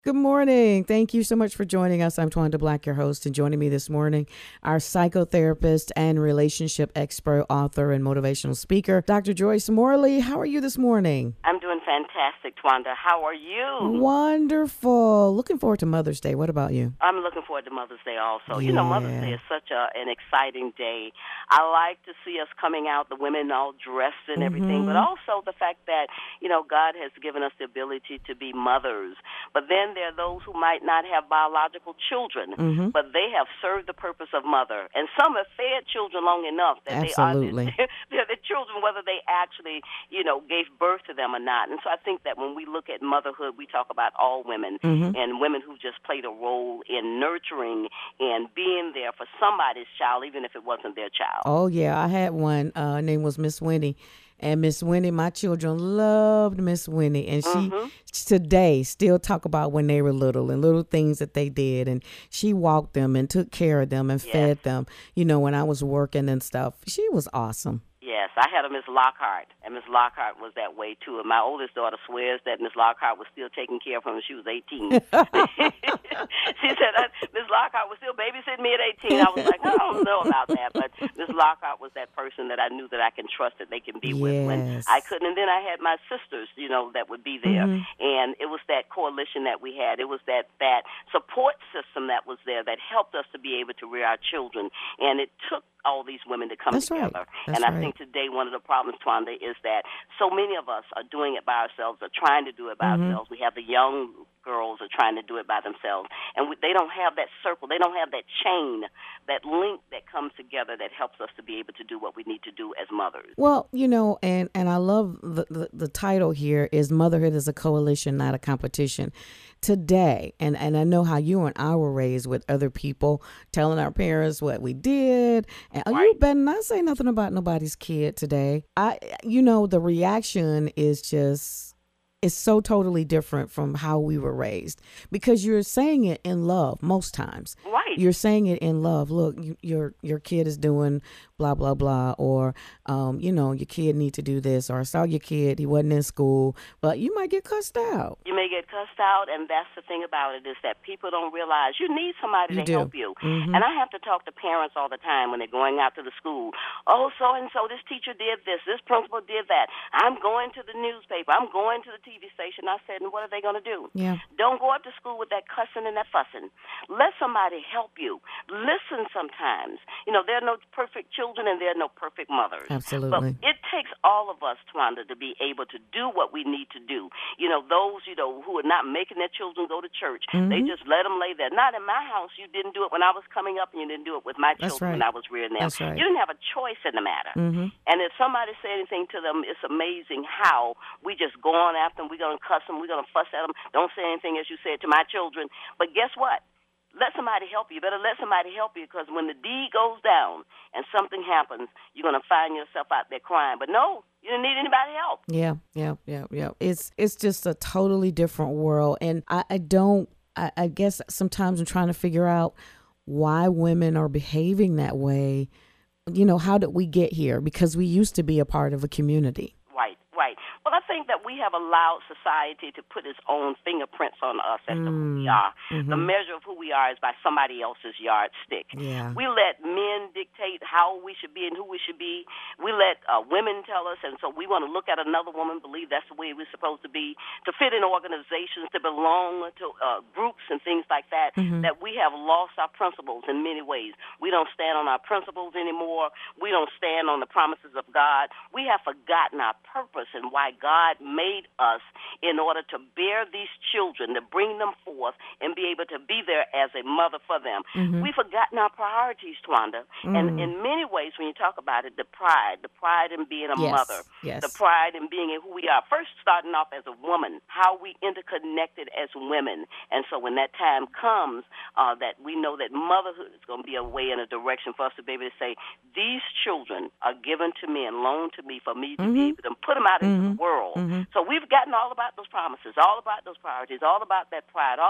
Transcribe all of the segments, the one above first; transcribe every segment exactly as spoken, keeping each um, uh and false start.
Good morning. Thank you so much for joining us. I'm Twanda Black, your host, and joining me this morning, our psychotherapist and relationship expert, author, and motivational speaker, Doctor Joyce Morley. How are you this morning? I'm doing fantastic, Twanda. How are you? Wonderful. Looking forward to Mother's Day. What about you? I'm looking forward to Mother's Day also. Yeah. You know, Mother's Day is such a, an exciting day. I like to see us coming out, the women all dressed and everything, Mm-hmm. but also the fact that, you know, God has given us the ability to be mothers. But then there are those who might not have biological children, Mm-hmm. but they have served the purpose of mother. And some have fed children long enough that Absolutely. they are they're the children, whether they actually, you know, gave birth to them or not. And so I think that when we look at motherhood, we talk about all women Mm-hmm. and women who just played a role in nurturing and being there for somebody's child, even if it wasn't their child. Oh, yeah. I had one. Uh, her name was Miss Winnie. And Miss Winnie, my children loved Miss Winnie. And she Mm-hmm. today still talk about when they were little and little things that they did. And she walked them and took care of them and Yes. fed them, you know, when I was working and stuff. She was awesome. Yes, I had a Miss Lockhart, and Miss Lockhart was that way too. And my oldest daughter swears that Miss Lockhart was still taking care of her when she was eighteen. She said uh, Miss Lockhart was still babysitting me at eighteen. I was like, I don't know about that, but Miss Lockhart was that person that I knew that I can trust that they can be with when Yes. I couldn't. And then I had my sisters, you know, that would be there, Mhm. and it was that coalition that we had. It was that that support system that was there that helped us to be able to rear our children, and it took all these women to come That's right. together. That's and I right. think today one of the problems, Twanda, is that so many of us are doing it by ourselves, or trying to do it by Mhm. ourselves. We have the young girls are trying to do it by themselves, and we, they don't have that circle. They don't have that chain, that link that comes together that helps us to be able to do what we need to do as mothers. Well, you know, and, and I love the, the, the title here is Motherhood is a Coalition, Not a Competition. Today, and, and I know how you and I were raised with other people telling our parents what we did. And oh, you Right. better not say nothing about nobody's kid today. I, you know, the reaction is just, it's so totally different from how we were raised because you're saying it in love most times. Right. You're saying it in love. Look, you, your your kid is doing blah blah blah, or um, you know, your kid need to do this, or I saw your kid, he wasn't in school, but you might get cussed out. You may get cussed out, and that's the thing about it is that people don't realize you need somebody You to do. help you. Mhm. And I have to talk to parents all the time when they're going out to the school. Oh, so and so, this teacher did this, this principal did that. I'm going to the newspaper. I'm going to the T V station. I said, and what are they going to do? Yeah. Don't go up to school with that cussing and that fussing. Let somebody help you. Listen sometimes. You know, there are no perfect children and there are no perfect mothers. Absolutely. But it takes all of us, Twanda, to be able to do what we need to do. You know, those, you know, who are not making their children go to church, they Mhm. just let them lay there. Not in my house. You didn't do it when I was coming up, and you didn't do it with my That's children when right. I was rearing them. That's right. You didn't have a choice in the matter. Mhm. And if somebody say anything to them, it's amazing how we just go on after them. We're going to cuss them. We're going to fuss at them. Don't say anything, as you said, to my children. But guess what? Let somebody help you. You better let somebody help you, because when the deed goes down and something happens, you're going to find yourself out there crying. But no, you don't need anybody help. Yeah, yeah, yeah, yeah. It's it's just a totally different world, and I, I don't. I, I guess sometimes I'm trying to figure out why women are behaving that way. You know, how did we get here? Because we used to be a part of a community. Right, right. Well, I think that we have allowed society to put its own fingerprints on us as to who we are. The measure of who we are is by somebody else's yardstick. Yeah. We let men dictate how we should be and who we should be. We let uh, women tell us, and so we want to look at another woman, believe that's the way we're supposed to be, to fit in organizations, to belong to uh, groups and things like that, that we have lost our principles in many ways. We don't stand on our principles anymore. We don't stand on the promises of God. We have forgotten our purpose and why God made us in order to bear these children, to bring them forth and be able to be there as a mother for them. Mm-hmm. We've forgotten our priorities, Twanda. Mm. And in many ways, when you talk about it, the pride, the pride in being a Yes, mother, yes. the pride in being in who we are. First, starting off as a woman, how we interconnected as women. And so when that time comes, uh, that we know that motherhood is going to be a way and a direction for us to be able to say, these children are given to me and loaned to me for me to be able to put them out into the world. Mhm. So we've gotten all about those promises, all about those priorities, all about that pride, all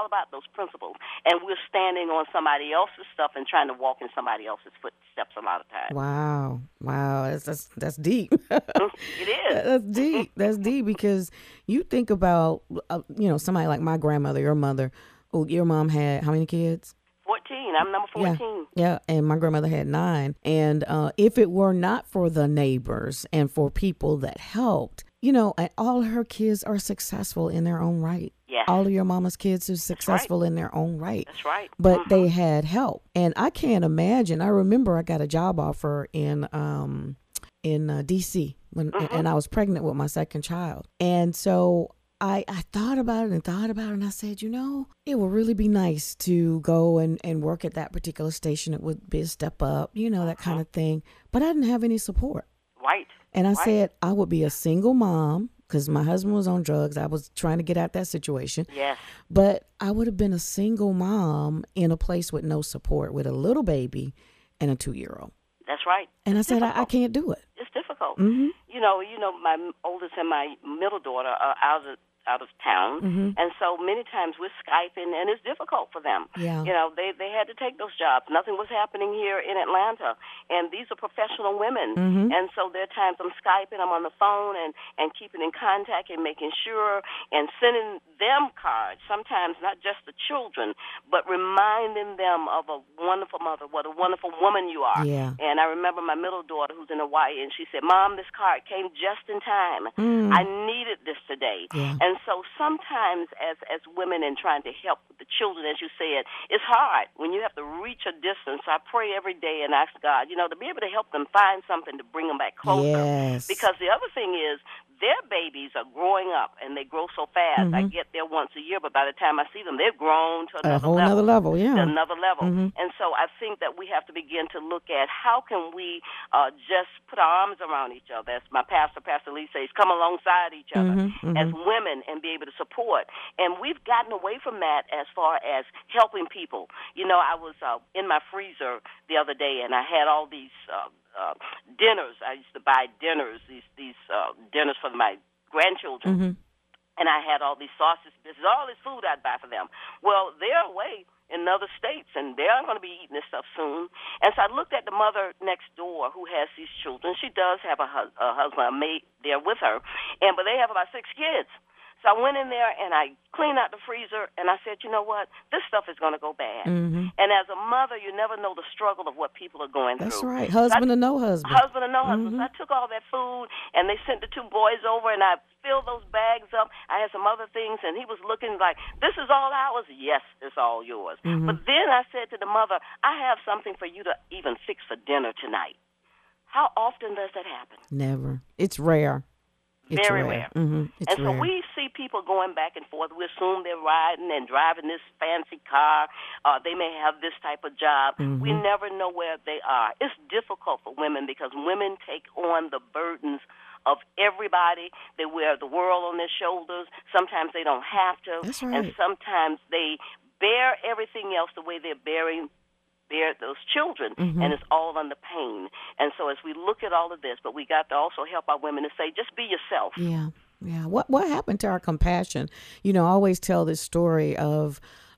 all about those principles. And we're standing on somebody else's stuff and trying to walk in somebody else's footsteps a lot of times. Wow. Wow. That's that's, that's deep. It is. That's deep. That's deep because you think about, uh, you know, somebody like my grandmother, your mother. Oh, your mom had how many kids? fourteen. I'm number fourteen. Yeah, yeah. And my grandmother had nine. And uh, if it were not for the neighbors and for people that helped, you know, and all her kids are successful in their own right. Yes. All of your mama's kids are successful right. in their own right. That's right. But mm-hmm. they had help. And I can't imagine. I remember I got a job offer in um in uh, D C when mm-hmm. and I was pregnant with my second child. And so I, I thought about it and thought about it, and I said, you know, it would really be nice to go and, and work at that particular station. It would be a step up, you know, that kind of thing. But I didn't have any support. Right. And I right. said I would be a single mom because my husband was on drugs. I was trying to get out that situation. Yes. But I would have been a single mom in a place with no support, with a little baby and a two-year-old. That's right. And it's I said, difficult. I, I can't do it. It's difficult. Mm-hmm. You know, you know, my oldest and my middle daughter are out of out of town, mm-hmm. and so many times we're Skyping, and it's difficult for them. Yeah. You know, they they had to take those jobs. Nothing was happening here in Atlanta, and these are professional women, mm-hmm. and so there are times I'm Skyping, I'm on the phone, and and keeping in contact and making sure and sending them cards. Sometimes not just the children, but reminding them of a wonderful mother, what a wonderful woman you are. Yeah. And I remember my middle daughter who's in Hawaii, and she said, "Mom, this card came just in time. Mm. I needed this today." Yeah. And so sometimes as, as women and trying to help the children, as you said, it's hard when you have to reach a distance. I pray every day and ask God, you know, to be able to help them find something to bring them back closer. Yes. Because the other thing is, their babies are growing up, and they grow so fast. Mm-hmm. I get there once a year, but by the time I see them, they've grown to another a whole level. nother level, yeah. To another level. Mm-hmm. And so I think that we have to begin to look at how can we uh, just put our arms around each other, as my pastor, Pastor Lee says, come alongside each other mm-hmm, mm-hmm. as women and be able to support. And we've gotten away from that as far as helping people. You know, I was uh, in my freezer the other day, and I had all these uh, uh, dinners. I used to buy dinners, these, these uh, dinners for my grandchildren, mm-hmm. and I had all these sausages, all this food I'd buy for them. Well, they're away in other states, and they're going to be eating this stuff soon. And so I looked at the mother next door who has these children. She does have a, hus- a husband, a maid there with her, and but they have about six kids. So I went in there and I cleaned out the freezer, and I said, you know what, this stuff is going to go bad. Mm-hmm. And as a mother, you never know the struggle of what people are going That's through. That's right. Husband so I, or no husband. Husband or no husband. Mm-hmm. So I took all that food, and they sent the two boys over, and I filled those bags up. I had some other things, and he was looking like, this is all ours? Yes, it's all yours. Mm-hmm. But then I said to the mother, I have something for you to even fix for dinner tonight. How often does that happen? Never. It's rare. It's Very rare. rare. Mm-hmm. It's and so rare. we see people going back and forth. We assume they're riding and driving this fancy car. Uh, they may have this type of job. Mm-hmm. We never know where they are. It's difficult for women because women take on the burdens of everybody. They wear the world on their shoulders. Sometimes they don't have to. That's right. And sometimes they bear everything else the way they're bearing bear those children, mm-hmm. and it's all under pain. And so as we look at all of this, but we got to also help our women to say, just be yourself. Yeah, yeah. What what happened to our compassion? You know, I always tell this story of,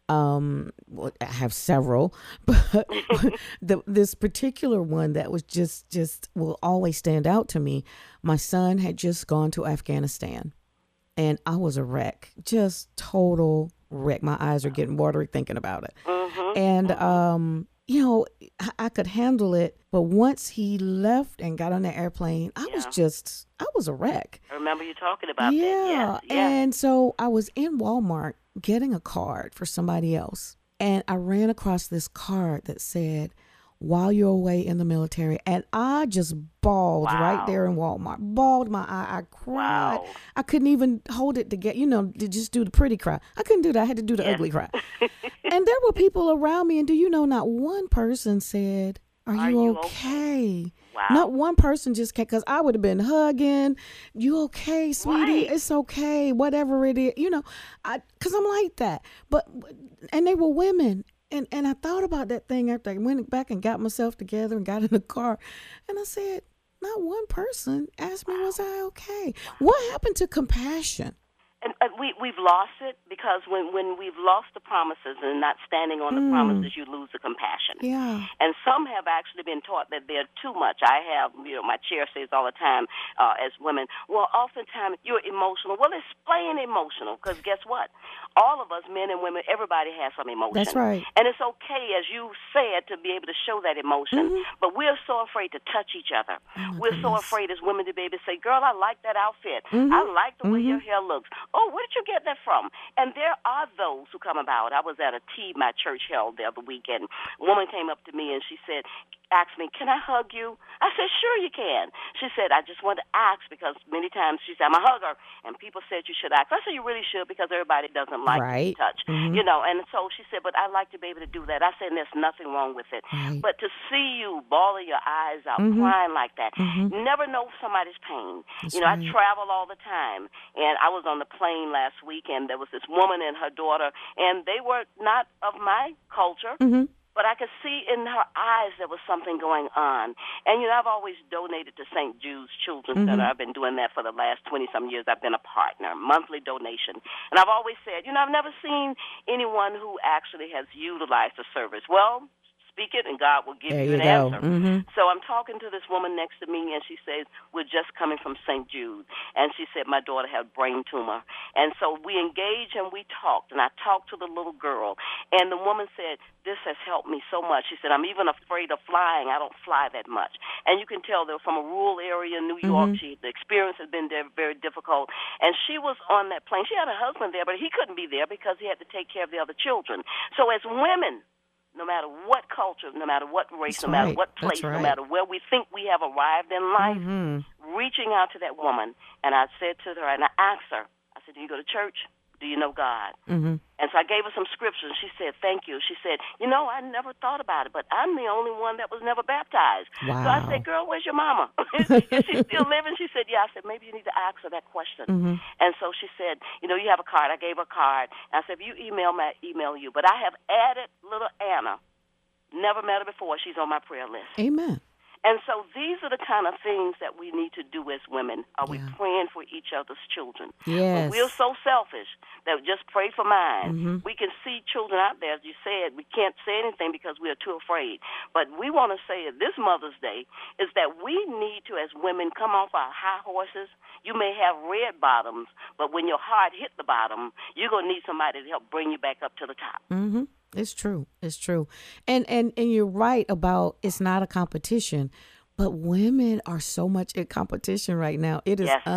um, well, I have several, but the, this particular one that was just, just will always stand out to me. My son had just gone to Afghanistan, and I was a wreck, just total wreck. My eyes are getting watery thinking about it. Mm-hmm. And, um, you know, I, I could handle it. But once he left and got on the airplane, I yeah. was just, I was a wreck. I remember you talking about yeah. that. Yeah. yeah. And so I was in Walmart getting a card for somebody else. And I ran across this card that said, while you're away in the military. And I just bawled wow. right there in Walmart. Bawled my eye. I cried. Wow. I couldn't even hold it together, you know, to just do the pretty cry. I couldn't do that. I had to do the yes. ugly cry. And there were people around me. And do you know, not one person said, are, Are you, you okay? okay? Wow. Not one person just came, because I would have been hugging. You okay, sweetie? Right. It's okay. Whatever it is. You know, I because I'm like that. But, and they were women. And and I thought about that thing after I went back and got myself together and got in the car. And I said, not one person asked me, was I okay? What happened to compassion? And uh, we we've lost it because when when we've lost the promises and not standing on the Mm. promises, you lose the compassion. Yeah. And some have actually been taught that they're too much. I have, you know, my chair says all the time uh, as women, well, oftentimes you're emotional. Well, explain emotional, because guess what? All of us, men and women, everybody has some emotion. That's right. And it's okay, as you said, to be able to show that emotion. Mhm. But we're so afraid to touch each other. Oh, my we're so goodness. afraid as women to be able to say, girl, I like that outfit. Mhm. I like the way Mhm. your hair looks. Oh, where did you get that from? And there are those who come about. I was at a tea my church held the other weekend. A woman came up to me and she said, asked me, can I hug you? I said, sure you can. She said, I just want to ask because many times she said, I'm a hugger, and people said you should ask. I said, you really should because everybody doesn't like Right. to touch. Mhm. You know, and so she said, but I'd like to be able to do that. I said, and there's nothing wrong with it. Right. But to see you bawling your eyes out, Mhm. crying like that, Mhm. never know somebody's pain. That's you know, right. I travel all the time, and I was on the plane last week, and there was this woman and her daughter, and they were not of my culture. Mhm. But I could see in her eyes there was something going on. And, you know, I've always donated to Saint Jude's Children's Mhm. Center. I've been doing that for the last twenty-some years. I've been a partner, monthly donation. And I've always said, you know, I've never seen anyone who actually has utilized the service. Well, speak it and God will give There you you an go. answer. Mhm. So I'm talking to this woman next to me, and she says, we're just coming from Saint Jude. And she said, my daughter had a brain tumor. And so we engaged and we talked, and I talked to the little girl. And the woman said, this has helped me so much. She said, I'm even afraid of flying. I don't fly that much. And you can tell they're from a rural area in New York. Mhm. She, the experience has been there very difficult. And she was on that plane. She had a husband there, but he couldn't be there because he had to take care of the other children. So as women, no matter what culture, no matter what race, That's no matter right. what That's place, no right. matter where we think we have arrived in life, Mhm. reaching out to that woman, and I said to her, and I asked her, I said, do you go to church? Do you know God? Mhm. And so I gave her some scriptures. She said, thank you. She said, you know, I never thought about it, but I'm the only one that was never baptized. Wow. So I said, girl, where's your mama? Is she still living? She said, yeah. I said, maybe you need to ask her that question. Mhm. And so she said, you know, you have a card. I gave her a card. And I said, if you email me, I email you. But I have added little Anna. Never met her before. She's on my prayer list. Amen. And so these are the kind of things that we need to do as women. Are we Yeah. praying for each other's children? Yes. But we're so selfish that we just pray for mine. Mhm. We can see children out there, as you said. We can't say anything because we are too afraid. But we want to say at this Mother's Day is that we need to, as women, come off our high horses. You may have red bottoms, but when your heart hit the bottom, you're going to need somebody to help bring you back up to the top. Mhm. It's true. It's true. And and and you're right about it's not a competition, but women are so much in competition right now. It is Yes.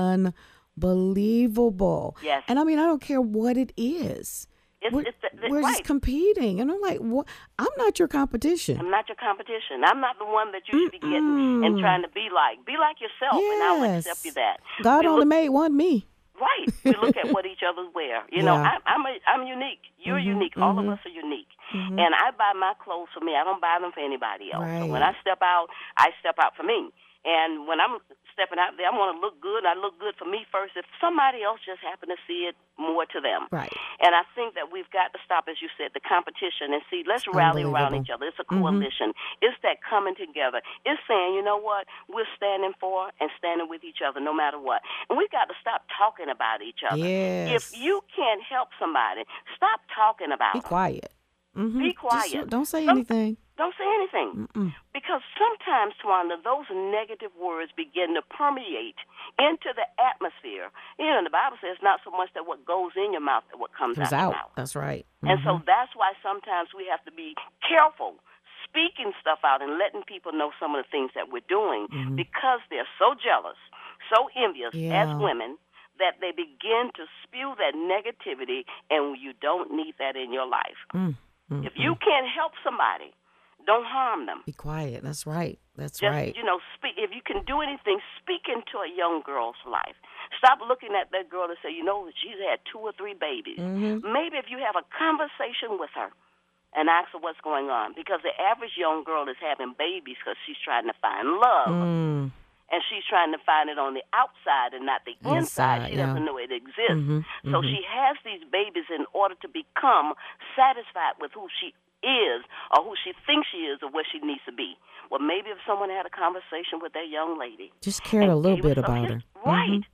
unbelievable. Yes. And I mean, I don't care what it is. It's, we're it's the, the, we're right. just competing. And I'm like, what? I'm not your competition. I'm not your competition. I'm not the one that you should be getting and Mm-mm. trying to be like. Be like yourself, and I will Yes. accept you that. God We only look- made one me. Right. We look at what each other wear. You know, Yeah. I'm I'm, a, I'm unique. You're Mhm, unique. All of mhm. us are unique. Mhm. And I buy my clothes for me. I don't buy them for anybody else. So when I Right. step out, I step out for me. And when I'm stepping out there, I want to look good. I look good for me first. If somebody else just happen to see it, more to them. Right. And I think that we've got to stop, as you said, the competition and see, let's rally around Unbelievable. each other. It's a Mhm. coalition. It's that coming together. It's saying, you know what, we're standing for and standing with each other no matter what. And we've got to stop talking about each other. Yes. If you can't help somebody, stop talking about Be them. quiet. Mhm. Be Just quiet. don't say Some- anything. Don't say anything. Mm-mm. Because sometimes, Twanda, those negative words begin to permeate into the atmosphere. You know, the Bible says not so much that what goes in your mouth, that what comes, Comes out your out. mouth. That's right. And so Mhm. that's why sometimes we have to be careful speaking stuff out and letting people know some of the things that we're doing Mhm. because they're so jealous, so envious Yeah. as women that they begin to spew that negativity, and you don't need that in your life. Mm, mm, If you mm. can't help somebody, don't harm them. Be quiet. That's right. That's Just, right. you know, speak. If you can do anything, speak into a young girl's life. Stop looking at that girl and say, you know, she's had two or three babies. Mhm. Maybe if you have a conversation with her and ask her what's going on, because the average young girl is having babies because she's trying to find love. Mm. And she's trying to find it on the outside and not the inside. Inside, She yeah. doesn't know it exists. Mhm, So mhm. she has these babies in order to become satisfied with who she is or who she thinks she is or where she needs to be. Well, maybe if someone had a conversation with that young lady. Just cared and a little gave her bit some about his- her. Right. Mhm.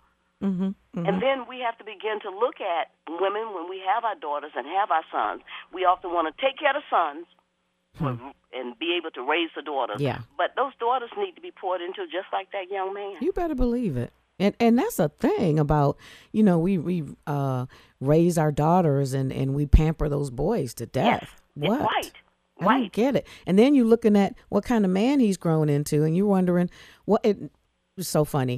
Mm-hmm. Mm-hmm. And then we have to begin to look at women when we have our daughters and have our sons. We often want to take care of the sons hmm. and be able to raise the daughters. Yeah. But those daughters need to be poured into just like that young man. You better believe it. And and that's a thing about, you know, we, we uh, raise our daughters and, and we pamper those boys to death. Yes. What? Right. I Right. don't get it. And then you're looking at what kind of man he's grown into, and you're wondering what. It, it's so funny.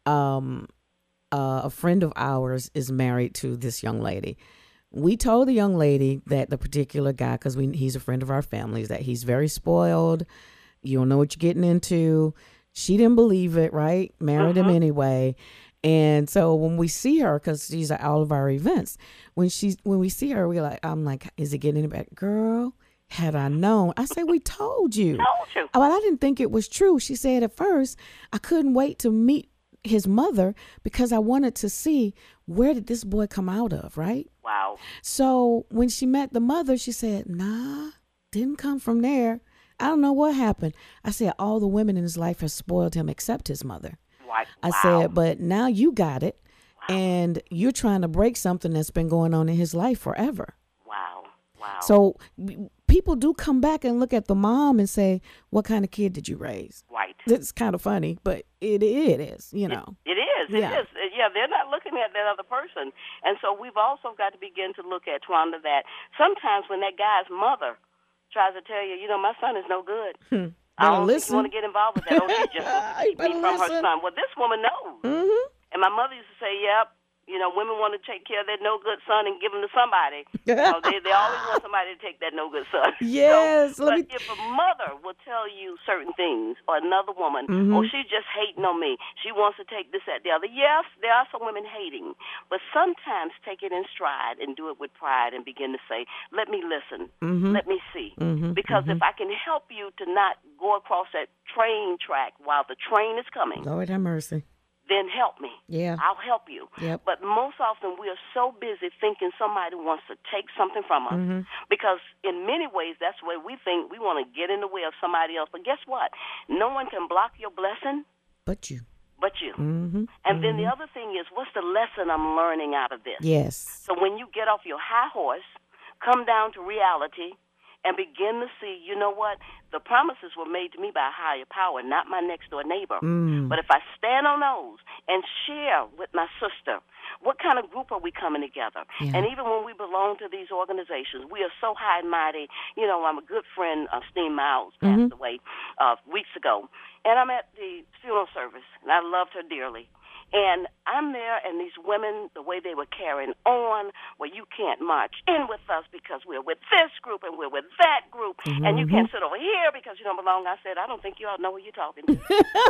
Um, uh, a friend of ours is married to this young lady. We told the young lady that the particular guy, because we he's a friend of our family's, that he's very spoiled. You don't know what you're getting into. She didn't believe it, right? Married uh-huh. him anyway. And so when we see her, because she's at all of our events, when she's when we see her, we like, I'm like, is it getting any better? Girl, had I known. I said, we told you. Told you. Well, I didn't think it was true. She said at first, I couldn't wait to meet his mother because I wanted to see where did this boy come out of, right? Wow. So when she met the mother, she said, nah, didn't come from there. I don't know what happened. I said, all the women in his life have spoiled him except his mother. Right. I wow. said, but now you got it. Wow. And you're trying to break something that's been going on in his life forever. Wow. Wow. So people do come back and look at the mom and say, what kind of kid did you raise? Right. It's kind of funny, but it it is, you know. It, it is. It yeah. is. Yeah, they're not looking at that other person. And so we've also got to begin to look at, Twanda, that sometimes when that guy's mother tries to tell you, you know, my son is no good. Hmm. I don't listen. think you want to get involved with that. Oh, she just wants to keep me from listen. her son. Well, this woman knows. Mm-hmm. And my mother used to say, yep, you know, women want to take care of their no-good son and give him to somebody. You know, they, they always want somebody to take that no-good son. Yes. So, let but me... if a mother will tell you certain things, or another woman, mm-hmm. oh, she's just hating on me, she wants to take this, that, the other. Yes, there are some women hating, but sometimes take it in stride and do it with pride and begin to say, let me listen, mm-hmm. let me see. Mm-hmm. Because mm-hmm. if I can help you to not go across that train track while the train is coming, Lord have mercy. then help me. Yeah. I'll help you. Yep. But most often we are so busy thinking somebody wants to take something from us mm-hmm. because in many ways that's where we think we want to get in the way of somebody else. But guess what? No one can block your blessing but you. But you. Mm-hmm. And mm-hmm. then the other thing is, what's the lesson I'm learning out of this? Yes. So when you get off your high horse, come down to reality, and begin to see, you know what? The promises were made to me by a higher power, not my next-door neighbor. Mm. But if I stand on those and share with my sister, what kind of group are we coming together? Yeah. And even when we belong to these organizations, we are so high and mighty. You know, I'm a good friend, uh, Steve Miles, passed mm-hmm. away uh, weeks ago. And I'm at the funeral service, and I loved her dearly. And I'm there, and these women, the way they were carrying on, well, you can't march in with us because we're with this group and we're with that group, mm-hmm. and you can't sit over here because you don't belong. I said, I don't think you all know who you're talking to.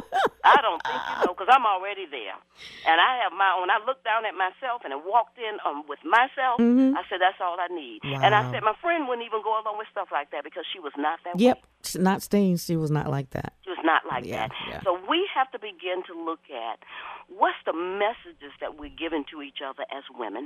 I don't think you know because I'm already there. And I have my own. I looked down at myself and I walked in um, with myself. Mm-hmm. I said, that's all I need. Wow. And I said, my friend wouldn't even go along with stuff like that because she was not that yep. way. Not Steen. She was not like that. She was not like yeah, that. Yeah. So we have to begin to look at what's the messages that we're giving to each other as women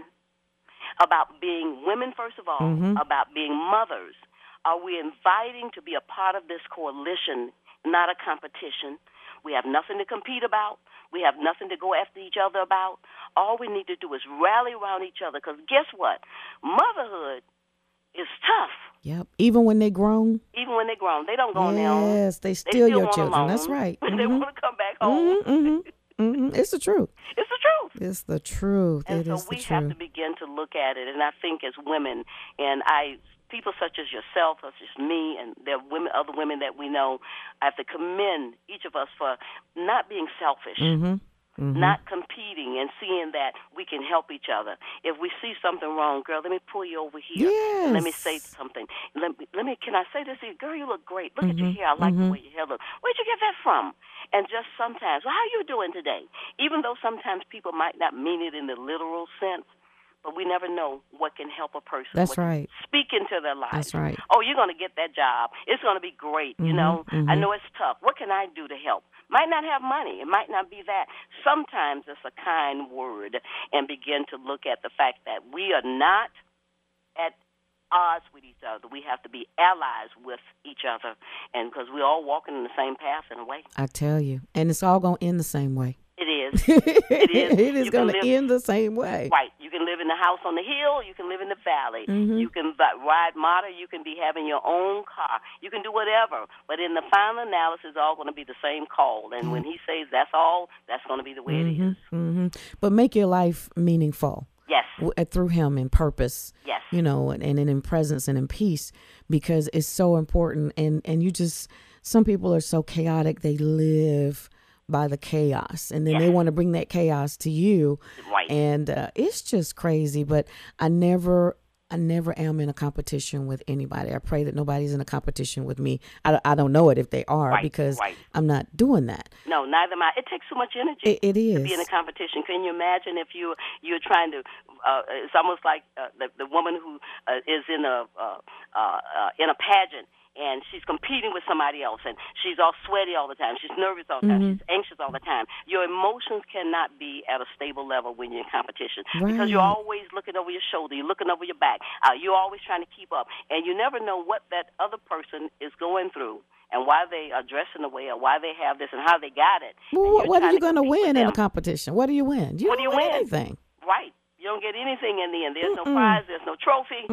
about being women, first of all, mm-hmm. about being mothers. Are we inviting to be a part of this coalition, not a competition? We have nothing to compete about. We have nothing to go after each other about. All we need to do is rally around each other because guess what? Motherhood is tough. Yep. Even when they grown. Even when they're grown. They don't go on their own. Yes, they steal they still your children. Alone. That's right. Mm-hmm. They want to come back home. home. Mm-hmm. Mm-hmm. It's the truth. It's the truth. It's the truth. And it so is the we truth. have to begin to look at it. And I think as women, and I, people such as yourself, such as me, and there are women, other women that we know, I have to commend each of us for not being selfish. Mm-hmm. Mm-hmm. Not competing and seeing that we can help each other. If we see something wrong, girl, let me pull you over here. Yes. And let me say something. Let me, let me. Can I say this to you? Girl, you look great. Look mm-hmm. at your hair. I like mm-hmm. the way your hair looks. Where'd you get that from? And just sometimes, well, how you doing today? Even though sometimes people might not mean it in the literal sense, but we never know what can help a person. That's what right. Speak into their lives. That's right. Oh, you're going to get that job. It's going to be great. Mm-hmm. You know, mm-hmm. I know it's tough. What can I do to help? Might not have money. It might not be that. Sometimes it's a kind word and begin to look at the fact that we are not at odds with each other. We have to be allies with each other, and because we're all walking in the same path in a way. I tell you. And it's all going to end the same way. It It is. It is. It is going to end the same way. Right. You can live in the house on the hill. You can live in the valley. Mm-hmm. You can ride motor. You can be having your own car. You can do whatever. But in the final analysis, it's all going to be the same call. And mm-hmm. when he says that's all, that's going to be the way mm-hmm. it is. Mm-hmm. But make your life meaningful. Yes. W- through him in purpose. Yes. You know, and, and in presence and in peace, because it's so important. And, and you just, some people are so chaotic, they live by the chaos, and then yes. they want to bring that chaos to you. Right. And uh, it's just crazy. But I never, I never am in a competition with anybody. I pray that nobody's in a competition with me. I, I don't know it if they are, right. because right. I'm not doing that. No, neither am I. It takes so much energy. It, it is to be in a competition. Can you imagine if you you're trying to? Uh, it's almost like uh, the the woman who uh, is in a uh, uh, uh, in a pageant. And she's competing with somebody else, and she's all sweaty all the time. She's nervous all the time. Mm-hmm. She's anxious all the time. Your emotions cannot be at a stable level when you're in competition, right. because you're always looking over your shoulder. You're looking over your back. Uh, you're always trying to keep up, and you never know what that other person is going through and why they are dressing the way or why they have this and how they got it. Well, what are you going to win in a competition? What do you win? You what don't do you win win? Anything. Right. You don't get anything in the end. There's Mm-mm. no prize. There's no trophy.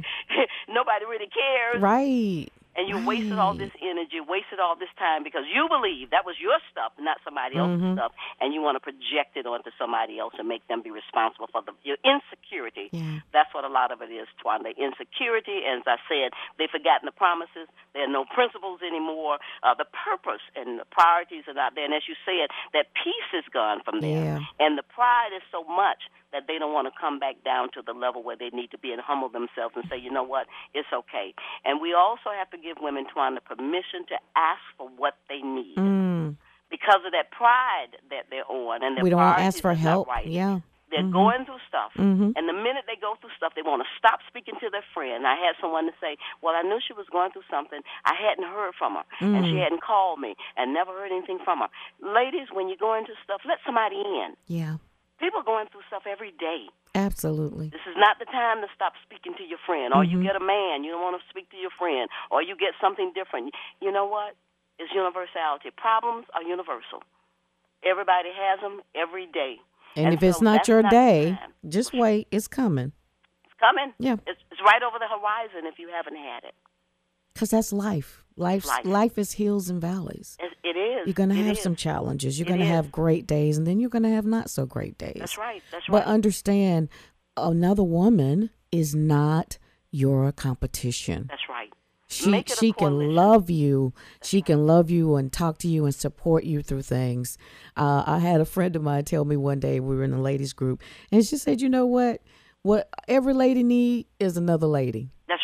Nobody really cares. Right. And you right. wasted all this energy, wasted all this time because you believe that was your stuff, not somebody else's mm-hmm. stuff, and you want to project it onto somebody else and make them be responsible for the, your insecurity. Yeah. That's what a lot of it is, Twanda. Insecurity, and as I said, they've forgotten the promises. There are no principles anymore. Uh, the purpose and the priorities are not there. And as you said, that peace is gone from there. Yeah. And the pride is so much that they don't want to come back down to the level where they need to be and humble themselves and say, you know what, it's okay. And we also have to give women, Twan, the permission to ask for what they need. Mm. Because of that pride that they're on. And their we don't want to priorities ask for are help. not right. Yeah. They're mm-hmm. going through stuff. Mm-hmm. And the minute they go through stuff, they want to stop speaking to their friend. I had someone to say, well, I knew she was going through something. I hadn't heard from her. Mm. And she hadn't called me and never heard anything from her. Ladies, when you go into stuff, let somebody in. Yeah. People are going through stuff every day. Absolutely. This is not the time to stop speaking to your friend. Or mm-hmm. you get a man, you don't want to speak to your friend. Or you get something different. You know what? It's universality. Problems are universal. Everybody has them every day. And, and if so it's not your not day, just wait. It's coming. It's coming. Yeah. It's, it's right over the horizon if you haven't had it. Because that's life. Life's, life. Life is hills and valleys. It, it is. You're going to have is. some challenges. You're it going to is. have great days, and then you're going to have not so great days. That's right. That's but right. But understand, another woman is not your competition. That's right. She she can love you. That's she right. can love you and talk to you and support you through things. Uh, I had a friend of mine tell me one day, we were in a ladies group, and she said, you know what? What every lady need is another lady. That's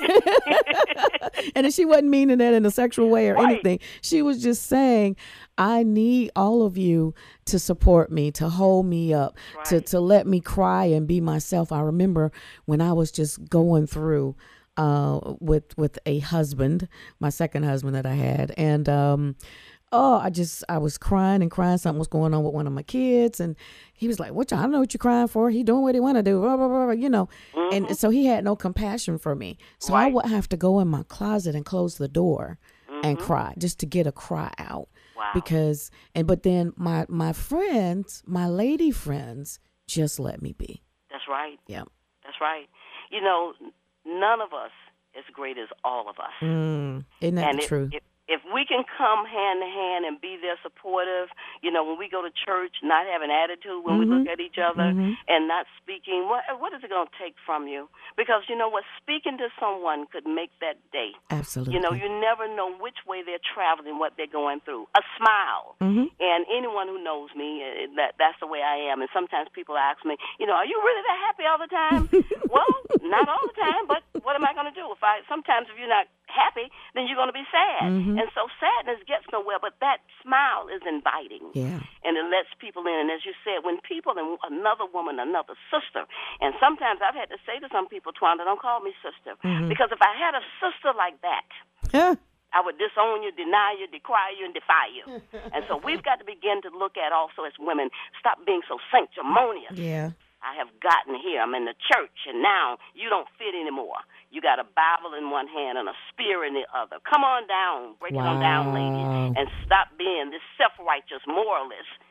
right. And she wasn't meaning that in a sexual way or right. anything. She was just saying, I need all of you to support me, to hold me up, right. to, to let me cry and be myself. I remember when I was just going through uh, with with a husband, my second husband that I had. And um, oh, I just, I was crying and crying. Something was going on with one of my kids. And he was like, what, I don't know what you're crying for. He doing what he want to do, blah, blah, blah, you know. Mm-hmm. And so he had no compassion for me. So right. I would have to go in my closet and close the door mm-hmm. and cry just to get a cry out. Wow. Because, and but then my, my friends, my lady friends, just let me be. That's right. Yeah. That's right. You know, none of us as great as all of us. Mm, isn't that and the if, truth? If, if we can come hand to hand and be there supportive, you know, when we go to church, not have an attitude when mm-hmm. we look at each other mm-hmm. and not speaking, what what is it going to take from you? Because, you know what, speaking to someone could make that day. Absolutely. You know, you never know which way they're traveling, what they're going through. A smile. Mm-hmm. And anyone who knows me, that that's the way I am. And sometimes people ask me, you know, are you really that happy all the time? Well, not all the time, but what am I going to do? If I sometimes if you're not happy, then you're going to be sad. Mm-hmm. And so sadness gets nowhere, but that smile is inviting. Yeah. And it lets people in. And as you said, when people and another woman, another sister, and sometimes I've had to say to some people, Twanda, don't call me sister. Mm-hmm. Because if I had a sister like that, yeah. I would disown you, deny you, decry you, and defy you. And so we've got to begin to look at also as women, stop being so sanctimonious. Yeah. I have gotten here. I'm in the church, and now you don't fit anymore. You got a Bible in one hand and a spear in the other. Come on down. Break wow. it on down, ladies, and stop being this self-righteous moralist.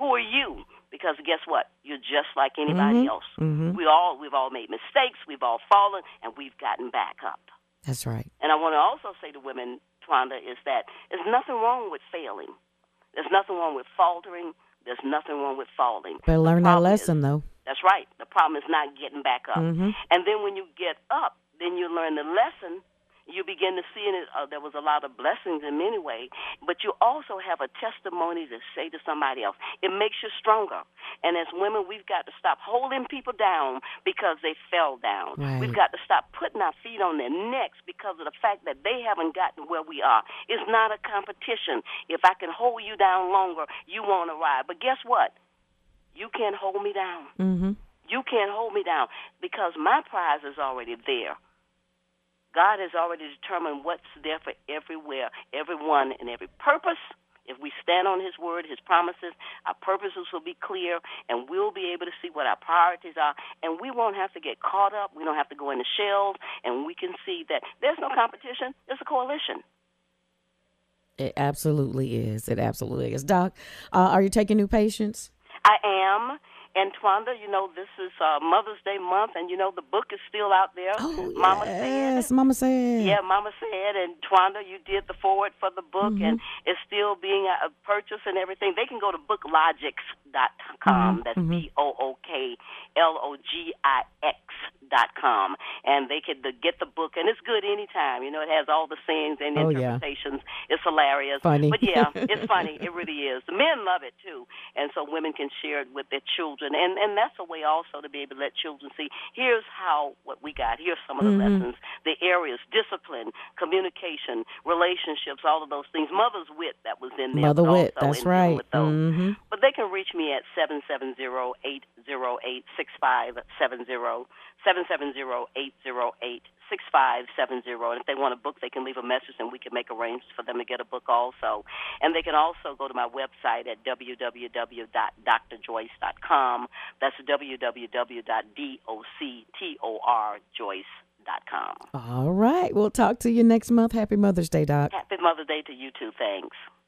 Who are you? Because guess what? You're just like anybody mm-hmm. else. Mm-hmm. We all we've all made mistakes. We've all fallen, and we've gotten back up. That's right. And I want to also say to women, Twanda, is that there's nothing wrong with failing. There's nothing wrong with faltering. There's nothing wrong with falling. Better learn that lesson, is, though. That's right. The problem is not getting back up. Mm-hmm. And then when you get up, then you learn the lesson. You begin to see it. Uh, there was a lot of blessings in many ways, but you also have a testimony to say to somebody else. It makes you stronger. And as women, we've got to stop holding people down because they fell down. Right. We've got to stop putting our feet on their necks because of the fact that they haven't gotten where we are. It's not a competition. If I can hold you down longer, you won't arrive. But guess what? You can't hold me down. Mm-hmm. You can't hold me down because my prize is already there. God has already determined what's there for everywhere, everyone, and every purpose. If we stand on his word, his promises, our purposes will be clear, and we'll be able to see what our priorities are, and we won't have to get caught up. We don't have to go in the shells, and we can see that there's no competition. It's a coalition. It absolutely is. It absolutely is. Doc, uh, are you taking new patients? I am. And Twanda, you know, this is uh, Mother's Day month, and, you know, the book is still out there. Oh, Mama yes, said. Mama said. Yeah, Mama said. And, Twanda, you did the forward for the book, Mm-hmm. and it's still being uh, purchased and everything. They can go to book logics dot com. Mm-hmm. That's mm-hmm. B O O K L O G I X dot com. And they can uh, get the book, and it's good anytime. You know, it has all the sayings and Oh, interpretations. Yeah. It's hilarious. Funny. But, yeah, it's funny. It really is. The men love it, too. And so women can share it with their children. And, and that's a way also to be able to let children see, here's how, what we got. Here's some of the mm-hmm. lessons, the areas, discipline, communication, relationships, all of those things. Mother's wit that was in there. Mother wit, also that's in right. With those. Mm-hmm. But they can reach me at seven seven zero, eight zero eight, six five seven zero, seven seven zero, eight zero eight, six five seven zero. And if they want a book, they can leave a message, and we can make arrangements for them to get a book also. And they can also go to my website at w w w dot dr joyce dot com. That's w w w dot doctor joyce dot com. All right. We'll talk to you next month. Happy Mother's Day, Doc. Happy Mother's Day to you too. Thanks.